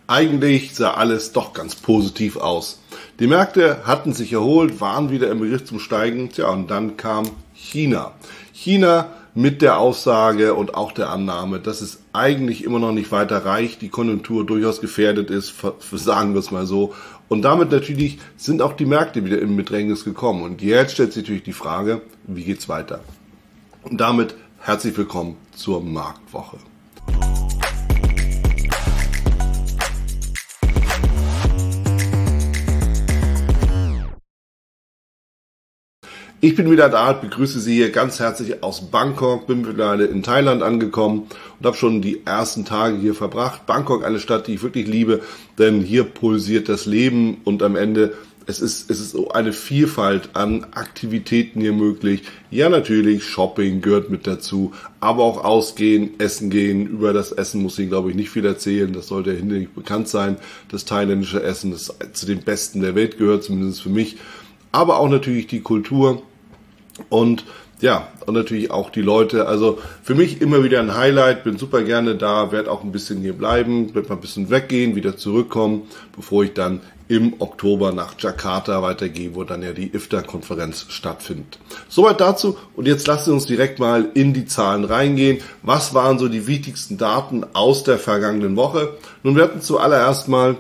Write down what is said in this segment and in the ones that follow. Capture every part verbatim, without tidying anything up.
Eigentlich sah alles doch ganz positiv aus. Die Märkte hatten sich erholt, waren wieder im Begriff zum Steigen. Tja, und dann kam China. China mit der Aussage und auch der Annahme, dass es eigentlich immer noch nicht weiter reicht, die Konjunktur durchaus gefährdet ist, sagen wir es mal so. Und damit natürlich sind auch die Märkte wieder in Bedrängnis gekommen. Und jetzt stellt sich natürlich die Frage, wie geht's weiter? Und damit herzlich willkommen zur Marktwoche. Ich bin wieder da, begrüße Sie hier ganz herzlich aus Bangkok, bin mittlerweile in Thailand angekommen und habe schon die ersten Tage hier verbracht. Bangkok, eine Stadt, die ich wirklich liebe, denn hier pulsiert das Leben und am Ende, es ist, es ist so eine Vielfalt an Aktivitäten hier möglich. Ja, natürlich, Shopping gehört mit dazu, aber auch ausgehen, essen gehen. Über das Essen muss ich, glaube ich, nicht viel erzählen. Das sollte ja hinlänglich bekannt sein. Das thailändische Essen, das zu den besten der Welt gehört, zumindest für mich. Aber auch natürlich die Kultur. Und ja, und natürlich auch die Leute. Also für mich immer wieder ein Highlight, bin super gerne da, werde auch ein bisschen hier bleiben, werde mal ein bisschen weggehen, wieder zurückkommen, bevor ich dann im Oktober nach Jakarta weitergehe, wo dann ja die I F T A-Konferenz stattfindet. Soweit dazu und jetzt lassen Sie uns direkt mal in die Zahlen reingehen. Was waren so die wichtigsten Daten aus der vergangenen Woche? Nun, wir hatten zuallererst mal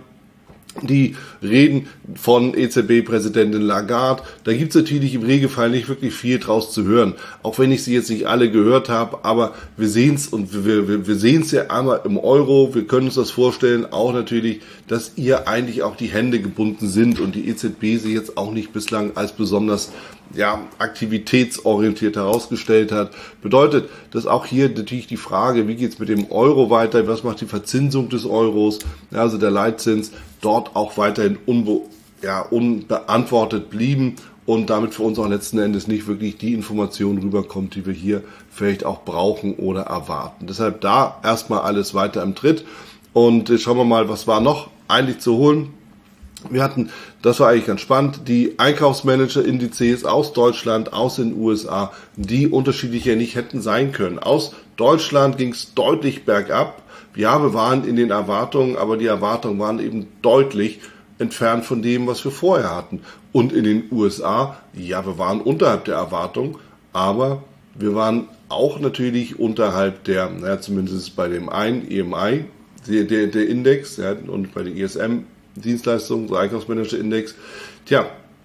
die Reden von E Z B-Präsidentin Lagarde. Da gibt es natürlich im Regelfall nicht wirklich viel draus zu hören, auch wenn ich sie jetzt nicht alle gehört habe, aber wir sehen es und wir, wir, wir sehen es ja einmal im Euro, wir können uns das vorstellen, auch natürlich, dass ihr eigentlich auch die Hände gebunden sind und die E Z B sie jetzt auch nicht bislang als besonders ja, aktivitätsorientiert herausgestellt hat. Bedeutet, dass auch hier natürlich die Frage, wie geht es mit dem Euro weiter, was macht die Verzinsung des Euros, ja, also der Leitzins, dort auch weiterhin unbe ja, unbeantwortet blieben und damit für uns auch letzten Endes nicht wirklich die Information rüberkommt, die wir hier vielleicht auch brauchen oder erwarten. Deshalb da erstmal alles weiter im Tritt und schauen wir mal, was war noch eigentlich zu holen. Wir hatten, das war eigentlich ganz spannend, die Einkaufsmanager-Indizes aus Deutschland, aus den U S A, die unterschiedlicher nicht hätten sein können. Aus Deutschland ging es deutlich bergab. Ja, wir waren in den Erwartungen, aber die Erwartungen waren eben deutlich entfernt von dem, was wir vorher hatten. Und in den U S A, ja, wir waren unterhalb der Erwartung, aber wir waren auch natürlich unterhalb der, naja, zumindest bei dem einen E M I, der, der, der Index, ja, und bei den I S M Dienstleistungen, der Einkaufsmanager-Index. Tja,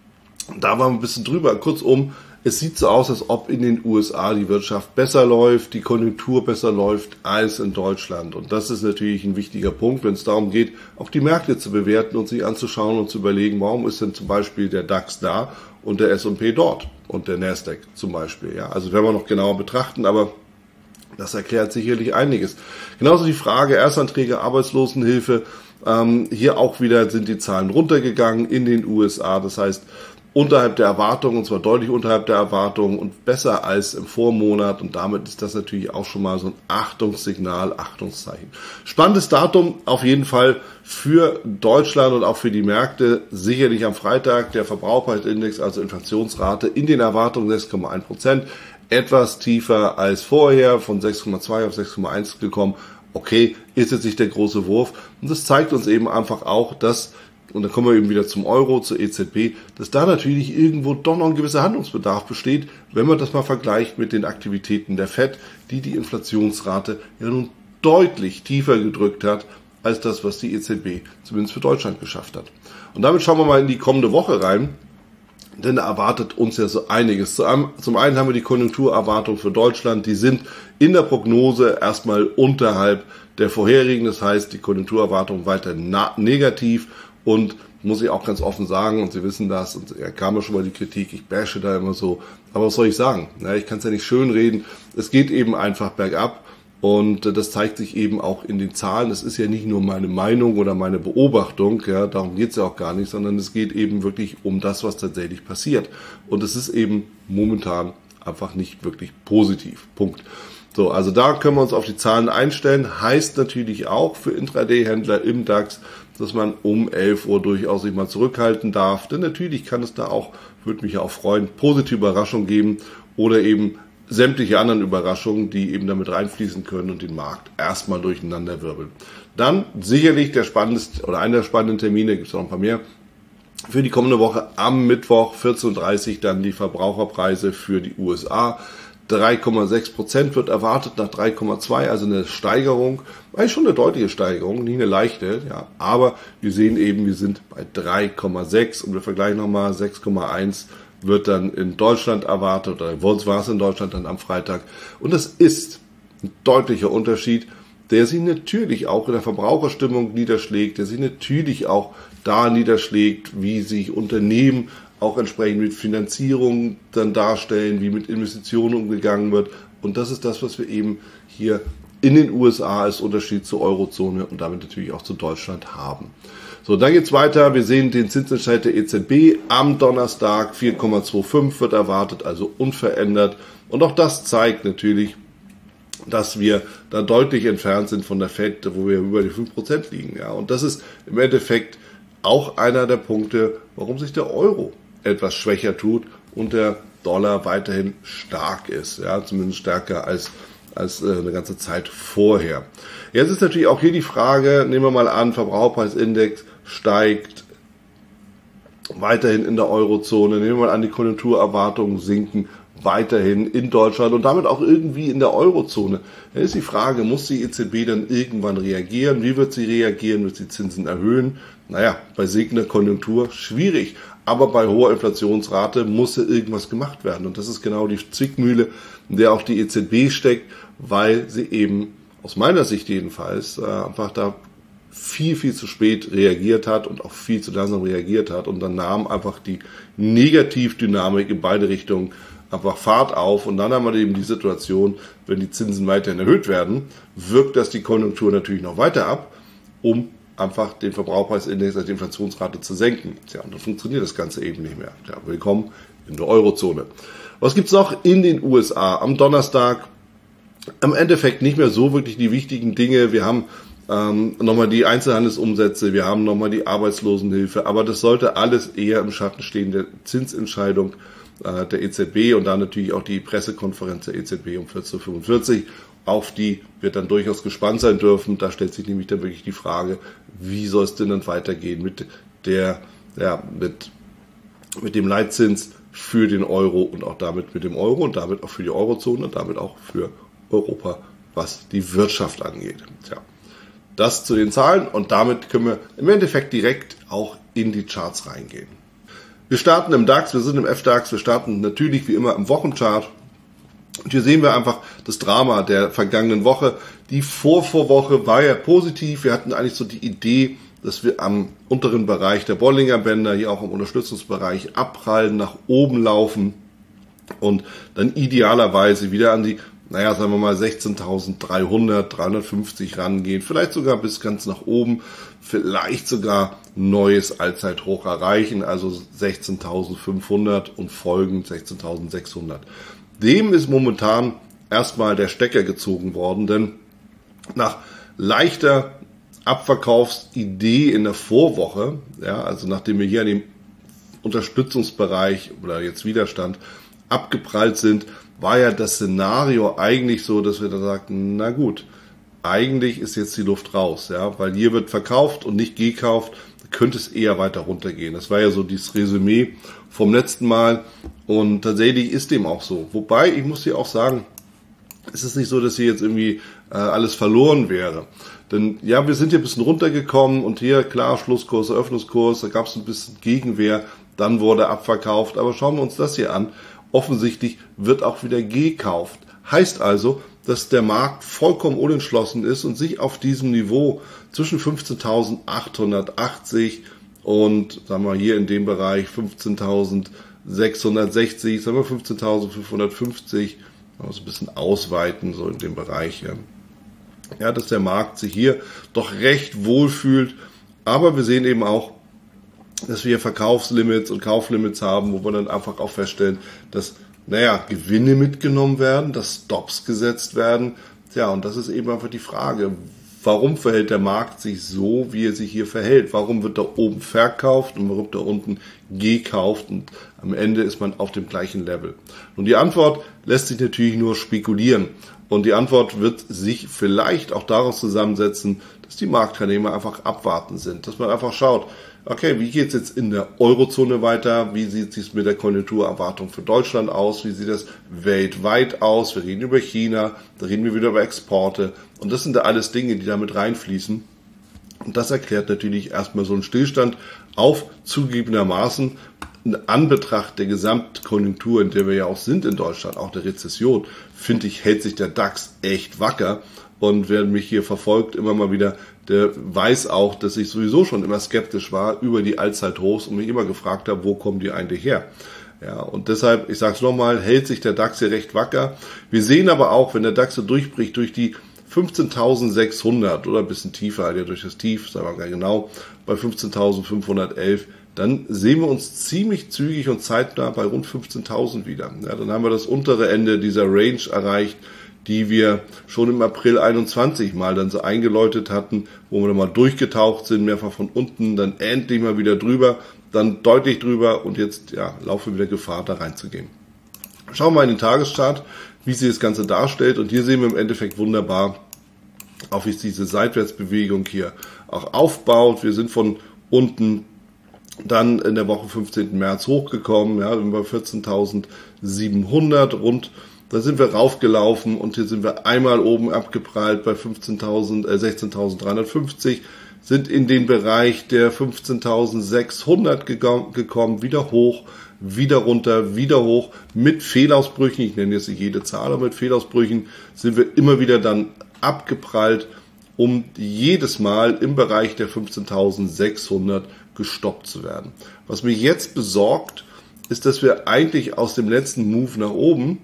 da waren wir ein bisschen drüber. Kurzum, es sieht so aus, als ob in den U S A die Wirtschaft besser läuft, die Konjunktur besser läuft als in Deutschland. Und das ist natürlich ein wichtiger Punkt, wenn es darum geht, auch die Märkte zu bewerten und sich anzuschauen und zu überlegen, warum ist denn zum Beispiel der DAX da und der S und P dort und der Nasdaq zum Beispiel. Ja, also werden wir noch genauer betrachten, aber das erklärt sicherlich einiges. Genauso die Frage Erstanträge, Arbeitslosenhilfe. Ähm, hier auch wieder sind die Zahlen runtergegangen in den U S A. Das heißt, unterhalb der Erwartungen, und zwar deutlich unterhalb der Erwartungen und besser als im Vormonat. Und damit ist das natürlich auch schon mal so ein Achtungssignal, Achtungszeichen. Spannendes Datum auf jeden Fall für Deutschland und auch für die Märkte. Sicherlich am Freitag der Verbraucherpreisindex, also Inflationsrate in den Erwartungen sechs Komma eins Prozent. Etwas tiefer als vorher, von sechs Komma zwei auf sechs Komma eins gekommen. Okay, ist jetzt nicht der große Wurf. Und das zeigt uns eben einfach auch, dass, und da kommen wir eben wieder zum Euro, zur E Z B, dass da natürlich irgendwo doch noch ein gewisser Handlungsbedarf besteht, wenn man das mal vergleicht mit den Aktivitäten der Fed, die die Inflationsrate ja nun deutlich tiefer gedrückt hat, als das, was die E Z B zumindest für Deutschland geschafft hat. Und damit schauen wir mal in die kommende Woche rein. Denn da erwartet uns ja so einiges. Zum einen haben wir die Konjunkturerwartung für Deutschland. Die sind in der Prognose erstmal unterhalb der vorherigen. Das heißt, die Konjunkturerwartung weiter negativ. Und muss ich auch ganz offen sagen, und Sie wissen das, und da kam ja schon mal die Kritik, ich bashe da immer so. Aber was soll ich sagen? Ja, ich kann es ja nicht schön reden. Es geht eben einfach bergab. Und das zeigt sich eben auch in den Zahlen. Das ist ja nicht nur meine Meinung oder meine Beobachtung, ja, darum geht es ja auch gar nicht, sondern es geht eben wirklich um das, was tatsächlich passiert. Und es ist eben momentan einfach nicht wirklich positiv. Punkt. So, also da können wir uns auf die Zahlen einstellen. Heißt natürlich auch für Intraday-Händler im DAX, dass man um elf Uhr durchaus sich mal zurückhalten darf. Denn natürlich kann es da auch, würde mich auch freuen, positive Überraschungen geben oder eben sämtliche anderen Überraschungen, die eben damit reinfließen können und den Markt erstmal durcheinander wirbeln. Dann sicherlich der spannendste oder einer der spannenden Termine, gibt es noch ein paar mehr, für die kommende Woche am Mittwoch vierzehn Uhr dreißig dann die Verbraucherpreise für die U S A. drei Komma sechs Prozent wird erwartet nach drei Komma zwei, also eine Steigerung, eigentlich schon eine deutliche Steigerung, nicht eine leichte, ja, aber wir sehen eben, wir sind bei drei Komma sechs und wir vergleichen nochmal, sechs Komma eins wird dann in Deutschland erwartet, oder war es in Deutschland dann am Freitag, und das ist ein deutlicher Unterschied, der sich natürlich auch in der Verbraucherstimmung niederschlägt, der sich natürlich auch da niederschlägt, wie sich Unternehmen auch entsprechend mit Finanzierung dann darstellen, wie mit Investitionen umgegangen wird. Und das ist das, was wir eben hier in den U S A als Unterschied zur Eurozone und damit natürlich auch zu Deutschland haben. So, dann geht's weiter. Wir sehen den Zinsentscheid der E Z B am Donnerstag. vier Komma fünfundzwanzig wird erwartet, also unverändert. Und auch das zeigt natürlich, dass wir da deutlich entfernt sind von der Fed, wo wir über die fünf Prozent liegen. Ja, und das ist im Endeffekt auch einer der Punkte, warum sich der Euro etwas schwächer tut und der Dollar weiterhin stark ist, ja, zumindest stärker als, als äh, eine ganze Zeit vorher. Jetzt ist natürlich auch hier die Frage, nehmen wir mal an, Verbraucherpreisindex steigt weiterhin in der Eurozone, nehmen wir mal an, die Konjunkturerwartungen sinken weiterhin in Deutschland und damit auch irgendwie in der Eurozone. Dann ist die Frage, muss die E Z B dann irgendwann reagieren? Wie wird sie reagieren? Wird sie Zinsen erhöhen? Naja, bei sinkender Konjunktur schwierig. Aber bei hoher Inflationsrate muss ja irgendwas gemacht werden. Und das ist genau die Zwickmühle, in der auch die E Z B steckt, weil sie eben, aus meiner Sicht jedenfalls, einfach da viel, viel zu spät reagiert hat und auch viel zu langsam reagiert hat. Und dann nahm einfach die Negativdynamik in beide Richtungen einfach Fahrt auf. Und dann haben wir eben die Situation, wenn die Zinsen weiterhin erhöht werden, wirkt das die Konjunktur natürlich noch weiter ab, um einfach den Verbraucherpreisindex, also die Inflationsrate zu senken. Tja, und dann funktioniert das Ganze eben nicht mehr. Tja, willkommen in der Eurozone. Was gibt's noch in den U S A? Am Donnerstag im Endeffekt nicht mehr so wirklich die wichtigen Dinge. Wir haben ähm, nochmal die Einzelhandelsumsätze, wir haben nochmal die Arbeitslosenhilfe, aber das sollte alles eher im Schatten stehen der Zinsentscheidung äh, der E Z B und dann natürlich auch die Pressekonferenz der E Z B um vierzehn Uhr fünfundvierzig. Auf die wird dann durchaus gespannt sein dürfen. Da stellt sich nämlich dann wirklich die Frage, wie soll es denn dann weitergehen mit der, ja, mit, mit dem Leitzins für den Euro und auch damit mit dem Euro und damit auch für die Eurozone und damit auch für Europa, was die Wirtschaft angeht. Tja, das zu den Zahlen und damit können wir im Endeffekt direkt auch in die Charts reingehen. Wir starten im DAX, wir sind im F DAX, wir starten natürlich wie immer im Wochenchart. Und hier sehen wir einfach das Drama der vergangenen Woche. Die Vorvorwoche war ja positiv. Wir hatten eigentlich so die Idee, dass wir am unteren Bereich der Bollinger Bänder, hier auch im Unterstützungsbereich, abprallen, nach oben laufen und dann idealerweise wieder an die, naja, sagen wir mal sechzehntausenddreihundert, dreihundertfünfzig rangehen. Vielleicht sogar bis ganz nach oben. Vielleicht sogar neues Allzeithoch erreichen, also sechzehntausendfünfhundert und folgend sechzehntausendsechshundert. Dem ist momentan erstmal der Stecker gezogen worden, denn nach leichter Abverkaufsidee in der Vorwoche, ja, also nachdem wir hier an dem Unterstützungsbereich oder jetzt Widerstand abgeprallt sind, war ja das Szenario eigentlich so, dass wir da sagten, na gut, eigentlich ist jetzt die Luft raus, ja, weil hier wird verkauft und nicht gekauft, könnte es eher weiter runtergehen. Das war ja so dieses Resümee vom letzten Mal und tatsächlich ist dem auch so. Wobei, ich muss dir auch sagen, es ist nicht so, dass hier jetzt irgendwie äh, alles verloren wäre. Denn ja, wir sind hier ein bisschen runtergekommen und hier, klar, Schlusskurs, Eröffnungskurs, da gab es ein bisschen Gegenwehr, dann wurde abverkauft. Aber schauen wir uns das hier an. Offensichtlich wird auch wieder gekauft. Heißt also, dass der Markt vollkommen unentschlossen ist und sich auf diesem Niveau zwischen fünfzehntausendachthundertachtzig und, sagen wir hier in dem Bereich fünfzehntausendsechshundertsechzig, sagen wir fünfzehntausendfünfhundertfünfzig, also ein bisschen ausweiten, so in dem Bereich. Ja. ja, dass der Markt sich hier doch recht wohl fühlt. Aber wir sehen eben auch, dass wir Verkaufslimits und Kauflimits haben, wo wir dann einfach auch feststellen, dass, naja, Gewinne mitgenommen werden, dass Stops gesetzt werden. Tja, und das ist eben einfach die Frage, warum verhält der Markt sich so, wie er sich hier verhält? Warum wird da oben verkauft und warum wird da unten gekauft? Und am Ende ist man auf dem gleichen Level. Und die Antwort lässt sich natürlich nur spekulieren. Und die Antwort wird sich vielleicht auch daraus zusammensetzen, dass die Marktteilnehmer einfach abwarten sind. Dass man einfach schaut, okay, wie geht es jetzt in der Eurozone weiter? Wie sieht es mit der Konjunkturerwartung für Deutschland aus? Wie sieht das weltweit aus? Wir reden über China, da reden wir wieder über Exporte. Und das sind da alles Dinge, die damit reinfließen. Und das erklärt natürlich erstmal so einen Stillstand auf zugegebenermaßen in Anbetracht der Gesamtkonjunktur, in der wir ja auch sind in Deutschland, auch der Rezession, finde ich, hält sich der DAX echt wacker. Und wer mich hier verfolgt, immer mal wieder, der weiß auch, dass ich sowieso schon immer skeptisch war über die Allzeithochs und mich immer gefragt habe, wo kommen die eigentlich her? Ja, und deshalb, ich sage es nochmal, hält sich der DAX hier recht wacker. Wir sehen aber auch, wenn der DAX so durchbricht durch die fünfzehntausendsechshundert oder ein bisschen tiefer, ja, durch das Tief, sagen wir mal genau, bei fünfzehntausendfünfhundertelf, dann sehen wir uns ziemlich zügig und zeitnah bei rund fünfzehntausend wieder. Ja, dann haben wir das untere Ende dieser Range erreicht, die wir schon im April einundzwanzig mal dann so eingeläutet hatten, wo wir dann mal durchgetaucht sind, mehrfach von unten, dann endlich mal wieder drüber, dann deutlich drüber und jetzt ja, laufen wir wieder Gefahr, da reinzugehen. Schauen wir mal in den Tageschart, wie sich das Ganze darstellt, und hier sehen wir im Endeffekt wunderbar, auch wie es diese Seitwärtsbewegung hier auch aufbaut. Wir sind von unten dann in der Woche fünfzehnten März hochgekommen, ja, über vierzehntausendsiebenhundert rund. Da sind wir raufgelaufen und hier sind wir einmal oben abgeprallt bei fünfzehntausend, äh, sechzehntausenddreihundertfünfzig, sind in den Bereich der fünfzehntausendsechshundert gekommen, wieder hoch, wieder runter, wieder hoch, mit Fehlausbrüchen, ich nenne jetzt nicht jede Zahl, aber mit Fehlausbrüchen sind wir immer wieder dann abgeprallt, um jedes Mal im Bereich der fünfzehntausendsechshundert gestoppt zu werden. Was mich jetzt besorgt, ist, dass wir eigentlich aus dem letzten Move nach oben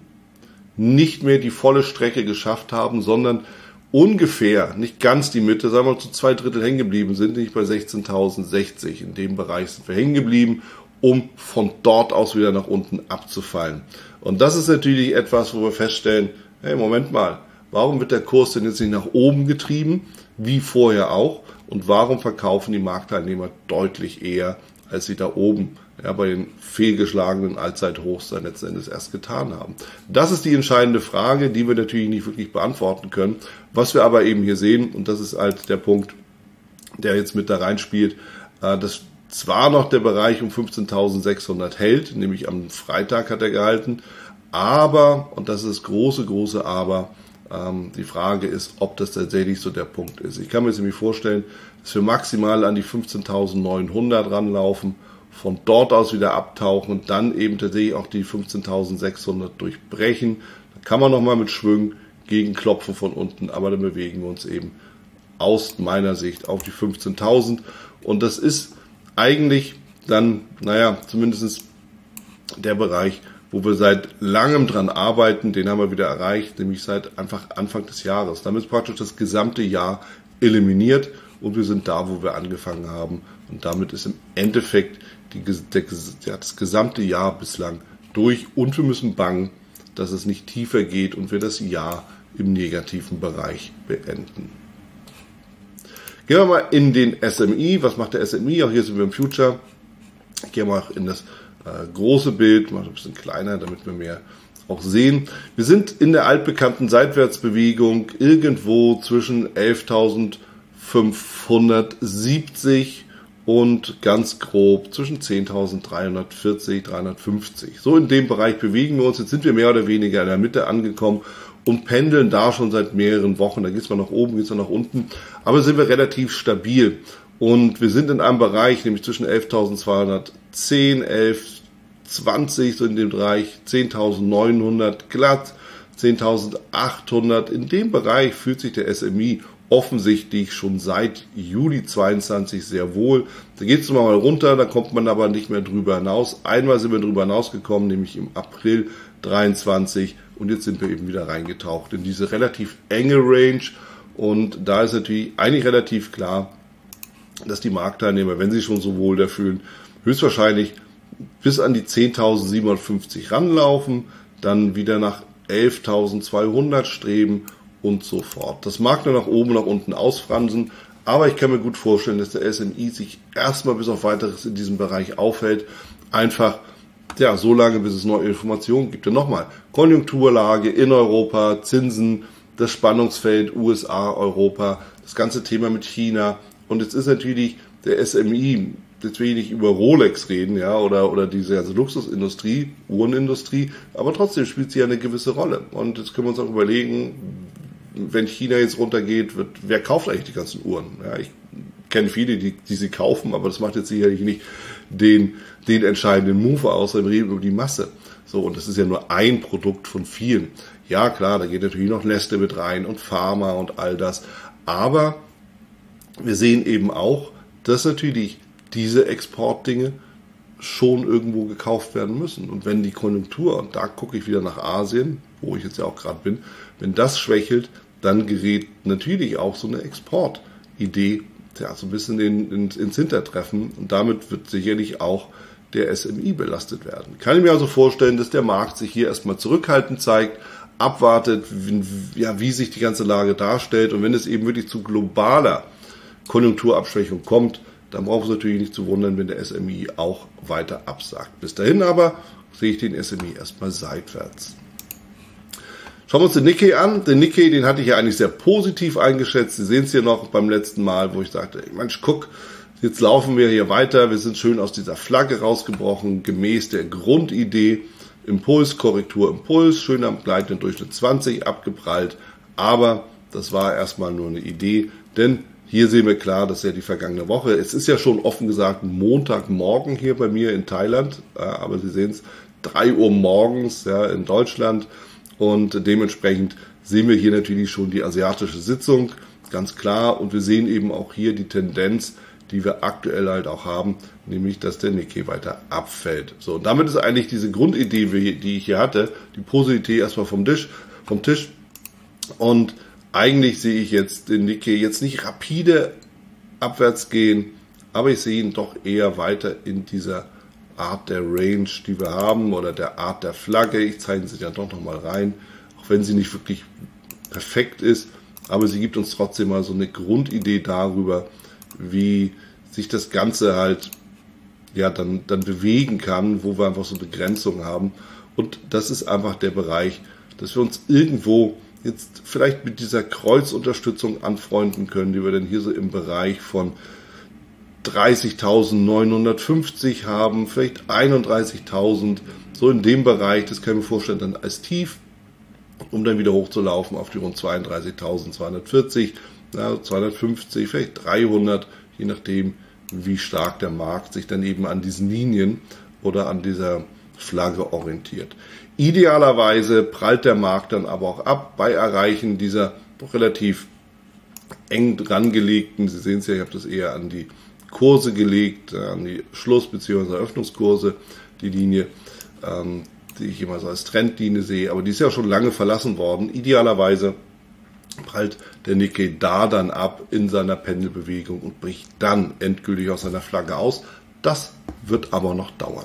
nicht mehr die volle Strecke geschafft haben, sondern ungefähr, nicht ganz die Mitte, sagen wir mal zu zwei Drittel hängen geblieben sind, nicht bei sechzehntausendsechzig. In dem Bereich sind wir hängen geblieben, um von dort aus wieder nach unten abzufallen. Und das ist natürlich etwas, wo wir feststellen, hey, Moment mal, warum wird der Kurs denn jetzt nicht nach oben getrieben, wie vorher auch? Und warum verkaufen die Marktteilnehmer deutlich eher, als sie da oben ja, bei den fehlgeschlagenen Allzeithochs dann letzten Endes erst getan haben? Das ist die entscheidende Frage, die wir natürlich nicht wirklich beantworten können. Was wir aber eben hier sehen, und das ist halt der Punkt, der jetzt mit da reinspielt, dass zwar noch der Bereich um fünfzehntausendsechshundert hält, nämlich am Freitag hat er gehalten, aber, und das ist das große, große Aber, ähm, die Frage ist, ob das tatsächlich so der Punkt ist. Ich kann mir jetzt nämlich vorstellen, dass wir maximal an die fünfzehntausendneunhundert ranlaufen, von dort aus wieder abtauchen und dann eben tatsächlich auch die fünfzehntausendsechshundert durchbrechen. Da kann man nochmal mit Schwüngen gegenklopfen von unten, aber dann bewegen wir uns eben aus meiner Sicht auf die fünfzehntausend. Und das ist eigentlich dann, naja, zumindest der Bereich, wo wir seit langem dran arbeiten, den haben wir wieder erreicht, nämlich seit einfach Anfang des Jahres. Damit ist praktisch das gesamte Jahr eliminiert und wir sind da, wo wir angefangen haben. Und damit ist im Endeffekt die, der, ja, das gesamte Jahr bislang durch und wir müssen bangen, dass es nicht tiefer geht und wir das Jahr im negativen Bereich beenden. Gehen wir mal in den S M I. Was macht der S M I? Auch hier sind wir im Future. Ich gehe mal in das äh, große Bild, mal ein bisschen kleiner, damit wir mehr auch sehen. Wir sind in der altbekannten Seitwärtsbewegung irgendwo zwischen elftausendfünfhundertsiebzig und ganz grob zwischen zehntausenddreihundertvierzig, dreihundertfünfzig. So in dem Bereich bewegen wir uns. Jetzt sind wir mehr oder weniger in der Mitte angekommen und pendeln da schon seit mehreren Wochen. Da geht es mal nach oben, geht es mal nach unten. Aber sind wir relativ stabil. Und wir sind in einem Bereich, nämlich zwischen elftausendzweihundertzehn, elf zwanzig, so in dem Bereich zehntausendneunhundert glatt, zehntausendachthundert. In dem Bereich fühlt sich der S M I offensichtlich schon seit Juli zweiundzwanzig sehr wohl. Da geht es mal runter, da kommt man aber nicht mehr drüber hinaus. Einmal sind wir drüber hinausgekommen, nämlich im April dreiundzwanzig. Und jetzt sind wir eben wieder reingetaucht in diese relativ enge Range. Und da ist natürlich eigentlich relativ klar, dass die Marktteilnehmer, wenn sie schon so wohl da fühlen, höchstwahrscheinlich bis an die zehntausendsiebenhundertfünfzig ranlaufen, dann wieder nach elftausendzweihundert streben und so fort. Das mag nur nach oben, nach unten ausfransen, aber ich kann mir gut vorstellen, dass der S M I sich erstmal bis auf weiteres in diesem Bereich aufhält. Einfach, ja, so lange, bis es neue Informationen gibt. Und nochmal, Konjunkturlage in Europa, Zinsen, das Spannungsfeld U S A, Europa, das ganze Thema mit China. Und jetzt ist natürlich der S M I, jetzt will ich nicht über Rolex reden, ja, oder, oder diese ganze Luxusindustrie, Uhrenindustrie, aber trotzdem spielt sie ja eine gewisse Rolle. Und jetzt können wir uns auch überlegen, wenn China jetzt runtergeht, wird, wer kauft eigentlich die ganzen Uhren? Ja, ich kenne viele, die, die sie kaufen, aber das macht jetzt sicherlich nicht den, den entscheidenden Move aus, sondern reden über die Masse. So, und das ist ja nur ein Produkt von vielen. Ja, klar, da geht natürlich noch Nestle mit rein und Pharma und all das. Aber wir sehen eben auch, dass natürlich diese Exportdinge schon irgendwo gekauft werden müssen. Und wenn die Konjunktur, und da gucke ich wieder nach Asien, wo ich jetzt ja auch gerade bin, wenn das schwächelt, dann gerät natürlich auch so eine Exportidee ja, so ein bisschen in, in, ins Hintertreffen. Und damit wird sicherlich auch der S M I belastet werden. Kann ich mir also vorstellen, dass der Markt sich hier erstmal zurückhaltend zeigt, abwartet, wie, ja, wie sich die ganze Lage darstellt. Und wenn es eben wirklich zu globaler Konjunkturabschwächung kommt, dann braucht es natürlich nicht zu wundern, wenn der S M I auch weiter absagt. Bis dahin aber sehe ich den S M I erstmal seitwärts. Schauen wir uns den Nikkei an. Den Nikkei, den hatte ich ja eigentlich sehr positiv eingeschätzt. Sie sehen es hier noch beim letzten Mal, wo ich sagte, Mensch, guck, jetzt laufen wir hier weiter. Wir sind schön aus dieser Flagge rausgebrochen, gemäß der Grundidee. Impuls, Korrektur, Impuls, schön am gleitenden Durchschnitt zwanzig abgeprallt. Aber das war erstmal nur eine Idee, denn hier sehen wir klar, dass ja die vergangene Woche, es ist ja schon offen gesagt Montagmorgen hier bei mir in Thailand, aber Sie sehen es, drei Uhr morgens ja, in Deutschland. Und dementsprechend sehen wir hier natürlich schon die asiatische Sitzung, ganz klar. Und wir sehen eben auch hier die Tendenz, die wir aktuell halt auch haben, nämlich, dass der Nikkei weiter abfällt. So, und damit ist eigentlich diese Grundidee, die ich hier hatte, die Positivität erstmal vom Tisch, vom Tisch. Und eigentlich sehe ich jetzt den Nikkei jetzt nicht rapide abwärts gehen, aber ich sehe ihn doch eher weiter in dieser Art der Range, die wir haben, oder der Art der Flagge. Ich zeige sie ja doch nochmal rein, auch wenn sie nicht wirklich perfekt ist, aber sie gibt uns trotzdem mal so eine Grundidee darüber, wie sich das Ganze halt ja dann, dann bewegen kann, wo wir einfach so Begrenzungen haben. Und das ist einfach der Bereich, dass wir uns irgendwo jetzt vielleicht mit dieser Kreuzunterstützung anfreunden können, die wir dann hier so im Bereich von dreißigtausendneunhundertfünfzig haben, vielleicht einunddreißigtausend, so in dem Bereich, das können wir vorstellen, dann als tief, um dann wieder hochzulaufen auf die rund zweiunddreißigtausendzweihundertvierzig, ja, zweihundertfünfzig, vielleicht dreihundert, je nachdem, wie stark der Markt sich dann eben an diesen Linien oder an dieser Flagge orientiert. Idealerweise prallt der Markt dann aber auch ab bei Erreichen dieser doch relativ eng dran gelegten, Sie sehen es ja, ich habe das eher an die Kurse gelegt, an die Schluss- bzw. Eröffnungskurse, die Linie, ähm, die ich immer so als Trendlinie sehe, aber die ist ja schon lange verlassen worden. Idealerweise prallt der Nikkei da dann ab in seiner Pendelbewegung und bricht dann endgültig aus seiner Flagge aus. Das wird aber noch dauern.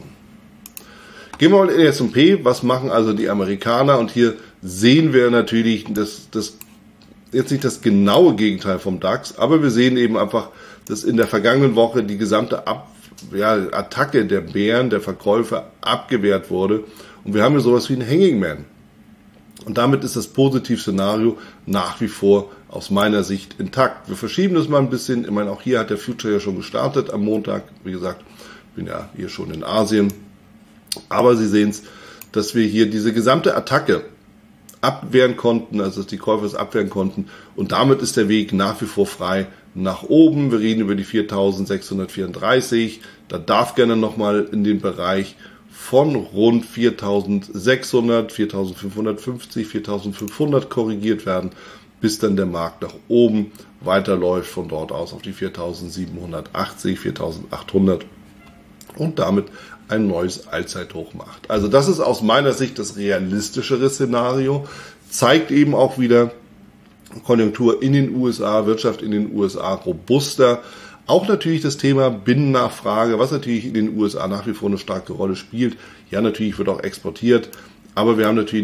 Gehen wir mal in den S und P. Was machen also die Amerikaner? Und hier sehen wir natürlich das, das jetzt nicht das genaue Gegenteil vom DAX, aber wir sehen eben einfach, dass in der vergangenen Woche die gesamte Ab, ja, Attacke der Bären, der Verkäufer abgewehrt wurde. Und wir haben hier sowas wie einen Hanging Man. Und damit ist das Positivszenario nach wie vor aus meiner Sicht intakt. Wir verschieben das mal ein bisschen. Ich meine, auch hier hat der Future ja schon gestartet am Montag. Wie gesagt, ich bin ja hier schon in Asien. Aber Sie sehen es, dass wir hier diese gesamte Attacke abwehren konnten, also dass die Käufer es abwehren konnten. Und damit ist der Weg nach wie vor frei nach oben. Wir reden über die viertausendsechshundertvierunddreißig. Da darf gerne nochmal in den Bereich von rund viertausendsechshundert, viertausendfünfhundertfünfzig, viertausendfünfhundert korrigiert werden, bis dann der Markt nach oben weiterläuft, von dort aus auf die viertausendsiebenhundertachtzig, viertausendachthundert und damit ein neues Allzeithoch macht. Also das ist aus meiner Sicht das realistischere Szenario, zeigt eben auch wieder Konjunktur in den U S A, Wirtschaft in den U S A robuster. Auch natürlich das Thema Binnennachfrage, was natürlich in den U S A nach wie vor eine starke Rolle spielt. Ja, natürlich wird auch exportiert, aber wir haben natürlich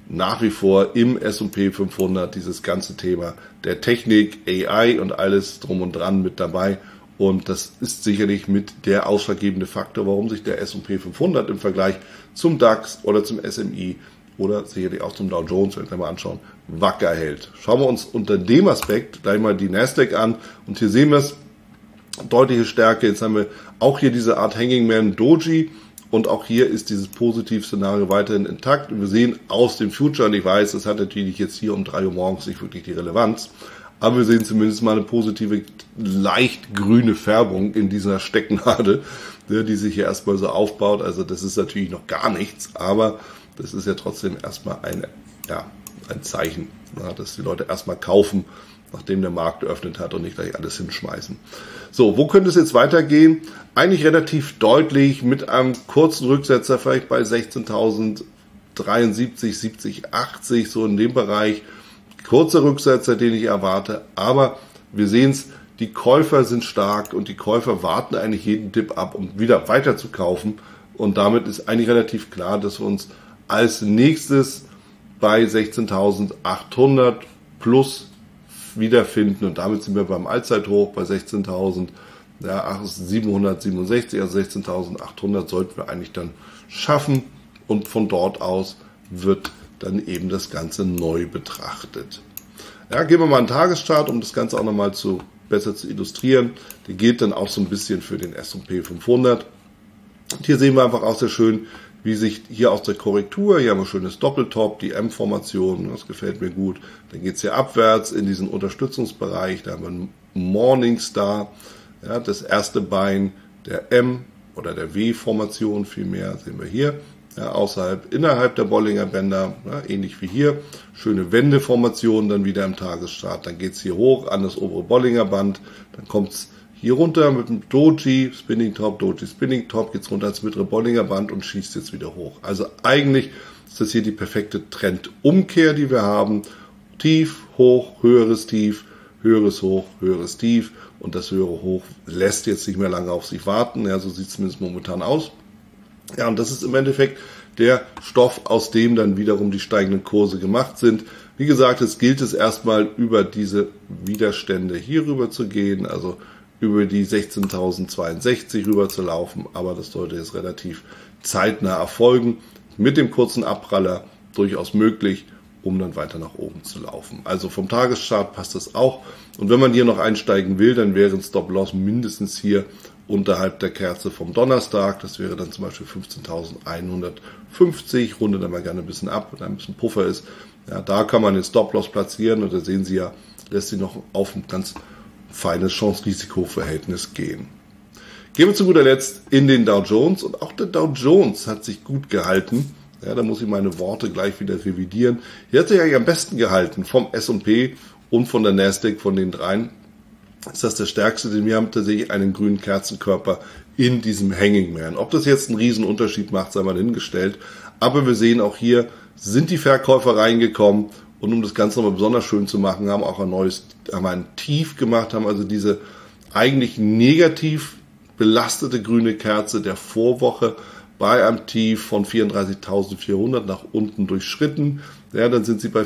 nach wie vor im S und P fünfhundert dieses ganze Thema der Technik, A I und alles drum und dran mit dabei. Und das ist sicherlich mit der ausschlaggebende Faktor, warum sich der S und P fünfhundert im Vergleich zum DAX oder zum S M I oder sicherlich auch zum Dow Jones, wenn wir mal anschauen, wacker hält. Schauen wir uns unter dem Aspekt gleich mal die Nasdaq an. Und hier sehen wir es, deutliche Stärke. Jetzt haben wir auch hier diese Art Hanging Man Doji. Und auch hier ist dieses Positivszenario weiterhin intakt. Und wir sehen aus dem Future, und ich weiß, das hat natürlich jetzt hier um drei Uhr morgens nicht wirklich die Relevanz, aber wir sehen zumindest mal eine positive, leicht grüne Färbung in dieser Stecknadel, die sich hier erstmal so aufbaut. Also das ist natürlich noch gar nichts, aber das ist ja trotzdem erstmal ein, ja, ein Zeichen, dass die Leute erstmal kaufen, nachdem der Markt geöffnet hat und nicht gleich alles hinschmeißen. So, wo könnte es jetzt weitergehen? Eigentlich relativ deutlich mit einem kurzen Rücksetzer, vielleicht bei sechzehntausenddreiundsiebzig, siebzig, achtzig, so in dem Bereich. Kurzer Rücksetzer, den ich erwarte, aber wir sehen es, die Käufer sind stark und die Käufer warten eigentlich jeden Dip ab, um wieder weiter zu kaufen. Und damit ist eigentlich relativ klar, dass wir uns als nächstes bei sechzehntausendachthundert plus wiederfinden. Und damit sind wir beim Allzeithoch bei sechzehntausendsiebenhundertsiebenundsechzig, also sechzehntausendachthundert sollten wir eigentlich dann schaffen. Und von dort aus wird dann eben das Ganze neu betrachtet. Ja, gehen wir mal einen Tageschart, um das Ganze auch nochmal zu, besser zu illustrieren. Der geht dann auch so ein bisschen für den S und P fünfhundert. Und hier sehen wir einfach auch sehr schön, wie sich hier aus der Korrektur, hier haben wir ein schönes Doppeltop, die M-Formation, das gefällt mir gut. Dann geht es hier abwärts in diesen Unterstützungsbereich, da haben wir einen Morningstar, ja, das erste Bein der M- oder der W-Formation vielmehr, sehen wir hier. Ja, außerhalb, innerhalb der Bollinger Bänder, ja, ähnlich wie hier, schöne Wendeformation dann wieder im Tagesstart. Dann geht es hier hoch an das obere Bollinger Band, dann kommt es hier runter mit dem Doji, Spinning Top, Doji, Spinning Top, geht es runter ins mittlere Bollinger Band und schießt jetzt wieder hoch. Also eigentlich ist das hier die perfekte Trendumkehr, die wir haben. Tief, hoch, höheres Tief, höheres Hoch, höheres Tief und das höhere Hoch lässt jetzt nicht mehr lange auf sich warten. Ja, so sieht es zumindest momentan aus. Ja, und das ist im Endeffekt der Stoff, aus dem dann wiederum die steigenden Kurse gemacht sind. Wie gesagt, es gilt es erstmal über diese Widerstände hier rüber zu gehen, also über die sechzehntausendzweiundsechzig rüber zu laufen, aber das sollte jetzt relativ zeitnah erfolgen. Mit dem kurzen Abpraller durchaus möglich, um dann weiter nach oben zu laufen. Also vom Tageschart passt das auch. Und wenn man hier noch einsteigen will, dann wäre ein Stop-Loss mindestens hier unterhalb der Kerze vom Donnerstag. Das wäre dann zum Beispiel fünfzehntausendeinhundertfünfzig. Runde dann mal gerne ein bisschen ab, wenn da ein bisschen Puffer ist. Ja, da kann man den Stop-Loss platzieren und da sehen Sie ja, lässt sich noch auf ein ganz feines Chance-Risiko-Verhältnis gehen. Gehen wir zu guter Letzt in den Dow Jones und auch der Dow Jones hat sich gut gehalten. Ja, da muss ich meine Worte gleich wieder revidieren. Hier hat sich eigentlich am besten gehalten vom S und P und von der Nasdaq, von den dreien. Ist das der stärkste, denn wir haben tatsächlich einen grünen Kerzenkörper in diesem Hanging Man. Ob das jetzt einen riesen Unterschied macht, sei mal hingestellt. Aber wir sehen auch hier, sind die Verkäufer reingekommen und um das Ganze nochmal besonders schön zu machen, haben auch ein neues, haben ein Tief gemacht, haben also diese eigentlich negativ belastete grüne Kerze der Vorwoche bei einem Tief von vierunddreißigtausendvierhundert nach unten durchschritten. Ja, dann sind sie bei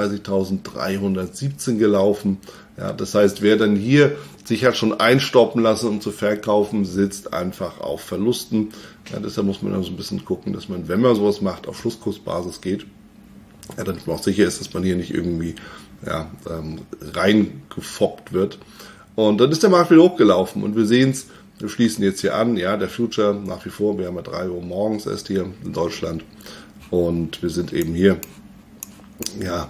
vierunddreißigtausenddreihundertsiebzehn gelaufen. Ja, das heißt, wer dann hier sich hat schon einstoppen lassen, um zu verkaufen, sitzt einfach auf Verlusten. Ja, deshalb muss man dann so ein bisschen gucken, dass man, wenn man sowas macht, auf Schlusskursbasis geht. Ja, damit man auch sicher ist, dass man hier nicht irgendwie ja, ähm, reingefoppt wird. Und dann ist der Markt wieder hochgelaufen und wir sehen es. Wir schließen jetzt hier an, ja, der Future nach wie vor, wir haben ja drei Uhr morgens erst hier in Deutschland und wir sind eben hier, ja,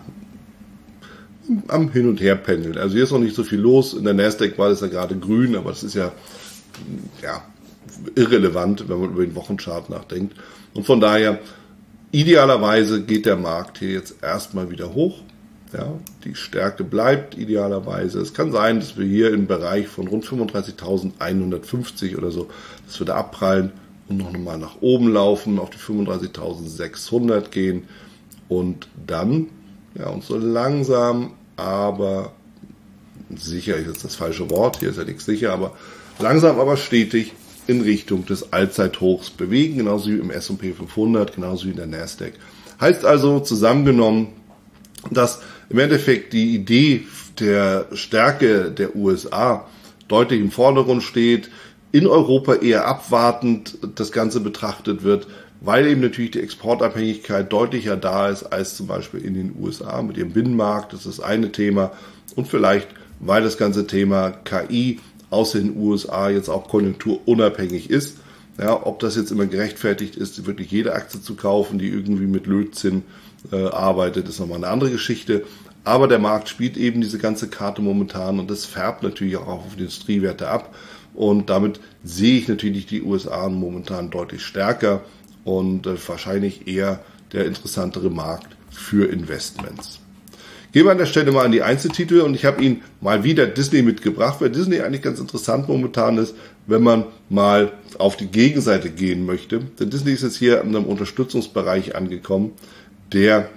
am Hin- und Her pendeln. Also hier ist noch nicht so viel los, in der Nasdaq war das ja gerade grün, aber das ist ja, ja, irrelevant, wenn man über den Wochenchart nachdenkt. Und von daher, idealerweise geht der Markt hier jetzt erstmal wieder hoch. Ja, die Stärke bleibt idealerweise. Es kann sein, dass wir hier im Bereich von rund fünfunddreißigtausendeinhundertfünfzig oder so, dass wir da abprallen und noch mal nach oben laufen, auf die fünfunddreißigtausendsechshundert gehen und dann ja, uns so langsam, aber sicher ist jetzt das falsche Wort, hier ist ja nichts sicher, aber langsam, aber stetig in Richtung des Allzeithochs bewegen, genauso wie im S und P fünfhundert, genauso wie in der Nasdaq. Heißt also zusammengenommen, dass im Endeffekt die Idee der Stärke der U S A deutlich im Vordergrund steht, in Europa eher abwartend das Ganze betrachtet wird, weil eben natürlich die Exportabhängigkeit deutlicher da ist als zum Beispiel in den U S A mit ihrem Binnenmarkt. Das ist das eine Thema. Und vielleicht, weil das ganze Thema K I aus den U S A jetzt auch konjunkturunabhängig ist. Ja, ob das jetzt immer gerechtfertigt ist, wirklich jede Aktie zu kaufen, die irgendwie mit Lötzinn äh, arbeitet, ist nochmal eine andere Geschichte. Aber der Markt spielt eben diese ganze Karte momentan und das färbt natürlich auch auf die Industriewerte ab. Und damit sehe ich natürlich die U S A momentan deutlich stärker und äh, wahrscheinlich eher der interessantere Markt für Investments. Gehen wir an der Stelle mal an die Einzeltitel und ich habe Ihnen mal wieder Disney mitgebracht, weil Disney eigentlich ganz interessant momentan ist, wenn man mal auf die Gegenseite gehen möchte. Denn Disney ist jetzt hier in einem Unterstützungsbereich angekommen, der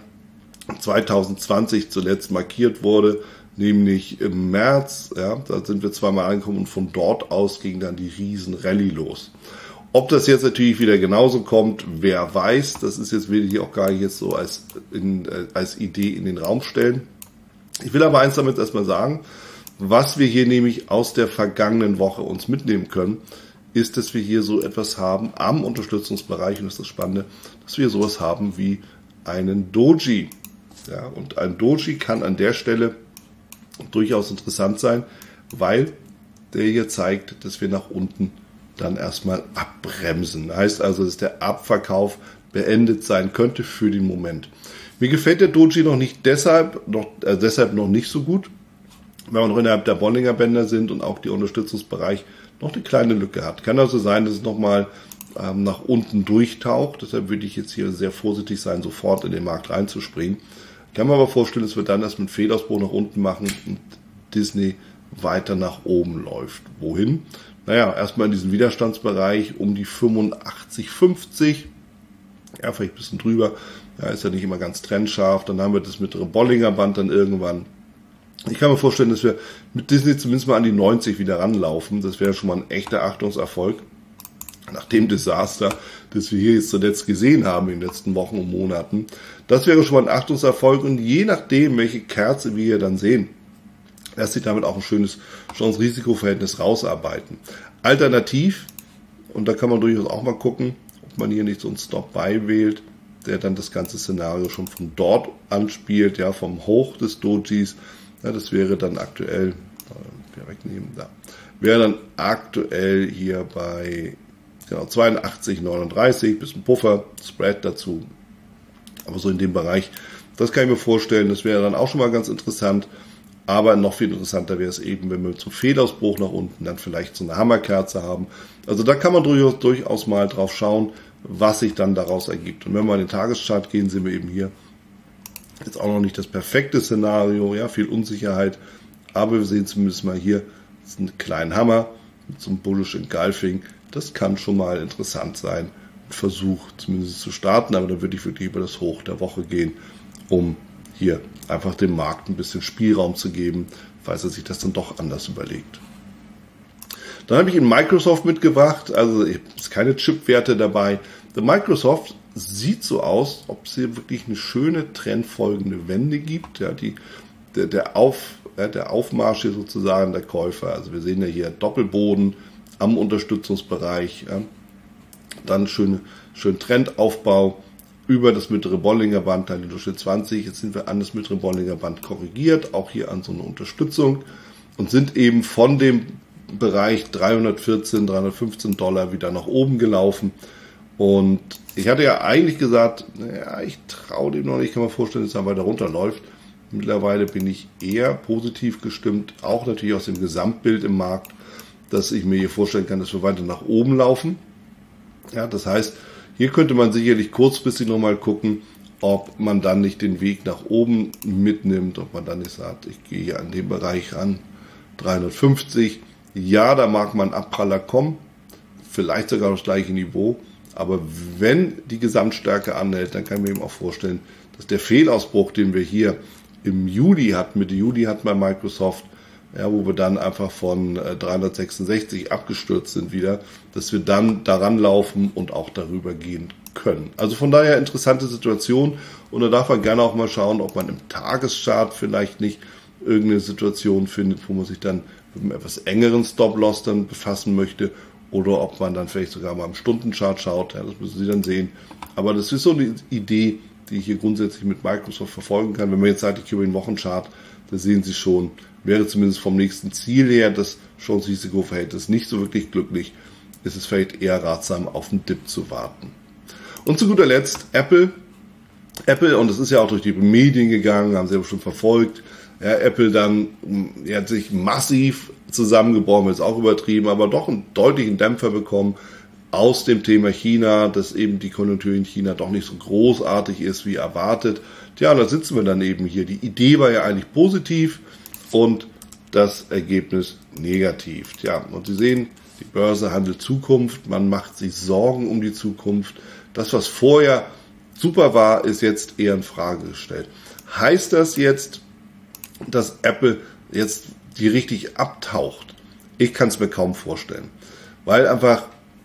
zwanzig zwanzig zuletzt markiert wurde, nämlich im März. Ja, da sind wir zweimal angekommen und von dort aus ging dann die riesen Rallye los. Ob das jetzt natürlich wieder genauso kommt, wer weiß. Das ist jetzt, will ich auch gar nicht jetzt so als, in, als Idee in den Raum stellen. Ich will aber eins damit erstmal sagen, was wir hier nämlich aus der vergangenen Woche uns mitnehmen können, ist, dass wir hier so etwas haben am Unterstützungsbereich, und das ist das Spannende, dass wir sowas haben wie einen Doji. Ja, und ein Doji kann an der Stelle durchaus interessant sein, weil der hier zeigt, dass wir nach unten dann erstmal abbremsen. Heißt also, dass der Abverkauf beendet sein könnte für den Moment. Mir gefällt der Doji noch nicht deshalb noch, äh, deshalb noch nicht so gut, weil wir noch innerhalb der Bollinger Bänder sind und auch der Unterstützungsbereich noch eine kleine Lücke hat. Kann also sein, dass es nochmal ähm, nach unten durchtaucht. Deshalb würde ich jetzt hier sehr vorsichtig sein, sofort in den Markt reinzuspringen. Ich kann mir aber vorstellen, dass wir dann erst mit Fehlausbruch nach unten machen und Disney weiter nach oben läuft. Wohin? Naja, erstmal in diesen Widerstandsbereich um die fünfundachtzig fünfzig. Ja, vielleicht ein bisschen drüber. Ja, ist ja nicht immer ganz trennscharf. Dann haben wir das mittlere Bollinger Band dann irgendwann. Ich kann mir vorstellen, dass wir mit Disney zumindest mal an die neunzig wieder ranlaufen. Das wäre schon mal ein echter Achtungserfolg. Nach dem Desaster, das wir hier jetzt zuletzt gesehen haben in den letzten Wochen und Monaten. Das wäre schon mal ein Achtungserfolg. Und je nachdem, welche Kerze wir hier dann sehen, lässt sich damit auch ein schönes Chance-Risiko-Verhältnis rausarbeiten. Alternativ, und da kann man durchaus auch mal gucken, ob man hier nicht so einen Stop-Buy wählt, der dann das ganze Szenario schon von dort anspielt, ja, vom Hoch des Dojis. Ja, das wäre dann aktuell, direkt neben da, wäre dann aktuell hier bei genau, zweiundachtzig neununddreißig, bisschen Puffer, Spread dazu. Aber so in dem Bereich, das kann ich mir vorstellen, das wäre dann auch schon mal ganz interessant. Aber noch viel interessanter wäre es eben, wenn wir zum Fehlausbruch nach unten dann vielleicht so eine Hammerkerze haben. Also da kann man durchaus, durchaus mal drauf schauen, was sich dann daraus ergibt. Und wenn wir in den Tageschart gehen, sehen wir eben hier jetzt auch noch nicht das perfekte Szenario, ja, viel Unsicherheit. Aber wir sehen zumindest mal hier einen kleinen Hammer mit so einem Bullish Engulfing. Das kann schon mal interessant sein. Ein Versuch zumindest zu starten, aber dann würde ich wirklich über das Hoch der Woche gehen, um hier einfach dem Markt ein bisschen Spielraum zu geben, falls er sich das dann doch anders überlegt. Dann habe ich Ihnen Microsoft mitgebracht, also es sind keine Chip-Werte dabei. Der Microsoft sieht so aus, ob es hier wirklich eine schöne trendfolgende Wende gibt, ja, die, der, der, Auf, ja, der Aufmarsch hier sozusagen der Käufer. Also wir sehen ja hier Doppelboden am Unterstützungsbereich, ja, dann schön, schön Trendaufbau über das mittlere Bollinger Band, dann die Durchschnitt zwanzig. Jetzt sind wir an das mittlere Bollinger Band korrigiert, auch hier an so eine Unterstützung und sind eben von dem Bereich dreihundertvierzehn, dreihundertfünfzehn Dollar wieder nach oben gelaufen. Und ich hatte ja eigentlich gesagt, naja, ich traue dem noch nicht, ich kann mir vorstellen, dass er weiter runterläuft. Mittlerweile bin ich eher positiv gestimmt, auch natürlich aus dem Gesamtbild im Markt, dass ich mir hier vorstellen kann, dass wir weiter nach oben laufen. Ja, das heißt, hier könnte man sicherlich kurzfristig nochmal gucken, ob man dann nicht den Weg nach oben mitnimmt, ob man dann nicht sagt, ich gehe hier an den Bereich ran, dreihundertfünfzig. Ja, da mag man Abpraller kommen, vielleicht sogar das gleiche Niveau, aber wenn die Gesamtstärke anhält, dann kann ich mir eben auch vorstellen, dass der Fehlausbruch, den wir hier im Juli hatten, Mitte Juli hatten bei Microsoft, ja, wo wir dann einfach von äh, dreihundertsechsundsechzig abgestürzt sind wieder, dass wir dann daran laufen und auch darüber gehen können. Also von daher interessante Situation und da darf man gerne auch mal schauen, ob man im Tageschart vielleicht nicht irgendeine Situation findet, wo man sich dann mit einem etwas engeren Stop-Loss dann befassen möchte oder ob man dann vielleicht sogar mal im Stundenchart schaut. Ja, das müssen Sie dann sehen. Aber das ist so eine Idee, die ich hier grundsätzlich mit Microsoft verfolgen kann. Wenn man jetzt sagt, ich gebe den Wochenchart, da sehen Sie schon, wäre zumindest vom nächsten Ziel her das Chance-Risiko-Verhältnis nicht so wirklich glücklich. Ist es vielleicht eher ratsam, auf den Dip zu warten. Und zu guter Letzt Apple. Apple, und das ist ja auch durch die Medien gegangen, haben Sie ja schon verfolgt. Ja, Apple dann, er hat sich massiv zusammengebrochen, ist auch übertrieben, aber doch einen deutlichen Dämpfer bekommen aus dem Thema China, dass eben die Konjunktur in China doch nicht so großartig ist wie erwartet. Tja, und da sitzen wir dann eben hier. Die Idee war ja eigentlich positiv und das Ergebnis negativ. Tja, und Sie sehen, die Börse handelt Zukunft, man macht sich Sorgen um die Zukunft. Das, was vorher super war, ist jetzt eher in Frage gestellt. Heißt das jetzt, dass Apple jetzt die richtig abtaucht? Ich kann es mir kaum vorstellen, weil einfach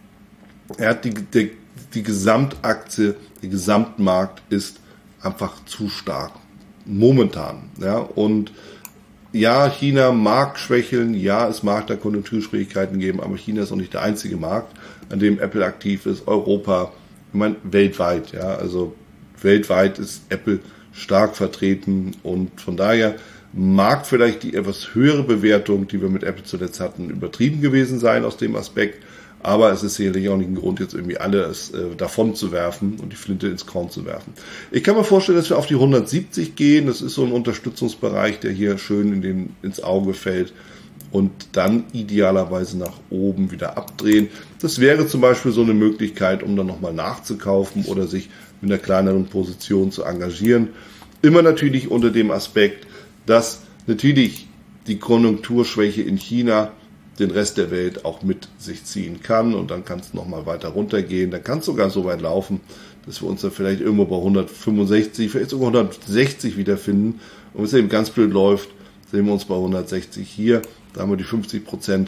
er hat die, die, die Gesamtaktie, der Gesamtmarkt ist einfach zu stark momentan. Ja, und ja, China mag schwächeln, ja, es mag da Konjunkturschwierigkeiten geben, aber China ist auch nicht der einzige Markt, an dem Apple aktiv ist. Europa, ich meine, weltweit, ja, also weltweit ist Apple stark vertreten und von daher mag vielleicht die etwas höhere Bewertung, die wir mit Apple zuletzt hatten, übertrieben gewesen sein aus dem Aspekt, aber es ist sicherlich auch nicht ein Grund, jetzt irgendwie alles äh, davon zu werfen und die Flinte ins Korn zu werfen. Ich kann mir vorstellen, dass wir auf die hundertsiebzig gehen, das ist so ein Unterstützungsbereich, der hier schön in den, ins Auge fällt und dann idealerweise nach oben wieder abdrehen. Das wäre zum Beispiel so eine Möglichkeit, um dann nochmal nachzukaufen oder sich mit einer kleineren Position zu engagieren. Immer natürlich unter dem Aspekt, dass natürlich die Konjunkturschwäche in China den Rest der Welt auch mit sich ziehen kann und dann kann es nochmal weiter runtergehen. Dann kann es sogar so weit laufen, dass wir uns dann vielleicht irgendwo bei hundertfünfundsechzig, vielleicht sogar hundertsechzig wiederfinden. Und wenn es eben ganz blöd läuft, sehen wir uns bei hundertsechzig hier. Da haben wir die fünfzig Prozent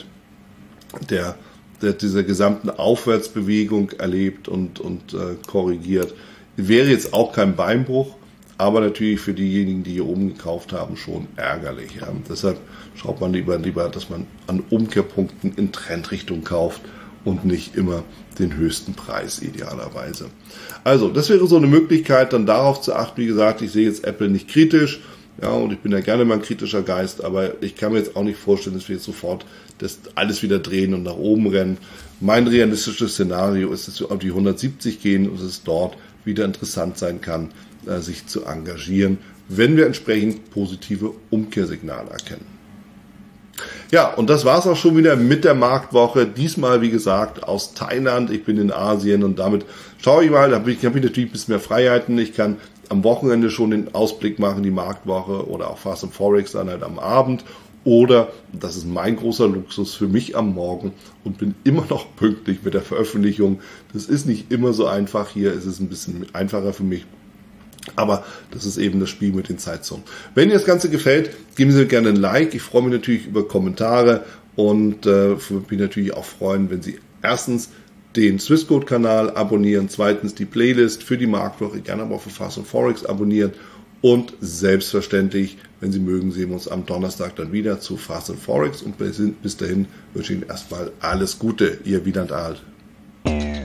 der, der, dieser gesamten Aufwärtsbewegung erlebt und, und äh, korrigiert. Wäre jetzt auch kein Beinbruch, aber natürlich für diejenigen, die hier oben gekauft haben, schon ärgerlich. Ja. Deshalb schaut man lieber, lieber, dass man an Umkehrpunkten in Trendrichtung kauft und nicht immer den höchsten Preis idealerweise. Also, das wäre so eine Möglichkeit, dann darauf zu achten. Wie gesagt, ich sehe jetzt Apple nicht kritisch, ja, und ich bin ja gerne mal ein kritischer Geist, aber ich kann mir jetzt auch nicht vorstellen, dass wir jetzt sofort das alles wieder drehen und nach oben rennen. Mein realistisches Szenario ist, dass wir auf die hundertsiebzig gehen und es dort wieder interessant sein kann, sich zu engagieren, wenn wir entsprechend positive Umkehrsignale erkennen. Ja, und das war's auch schon wieder mit der Marktwoche. Diesmal, wie gesagt, aus Thailand. Ich bin in Asien und damit schaue ich mal, da habe ich, hab ich natürlich ein bisschen mehr Freiheiten. Ich kann am Wochenende schon den Ausblick machen, die Marktwoche oder auch Fast and Forex dann halt am Abend. Oder, das ist mein großer Luxus, für mich am Morgen und bin immer noch pünktlich mit der Veröffentlichung. Das ist nicht immer so einfach. Hier ist es ein bisschen einfacher für mich. Aber das ist eben das Spiel mit den Zeitzonen. Wenn dir das Ganze gefällt, geben Sie gerne ein Like. Ich freue mich natürlich über Kommentare und äh, würde mich natürlich auch freuen, wenn Sie erstens den Swissquote-Kanal abonnieren, zweitens die Playlist für die Marktwoche, gerne aber auch für Fast and Forex abonnieren und selbstverständlich, wenn Sie mögen, sehen wir uns am Donnerstag dann wieder zu Fast and Forex und bis dahin wünsche ich Ihnen erstmal alles Gute, Ihr Wieland Ahl.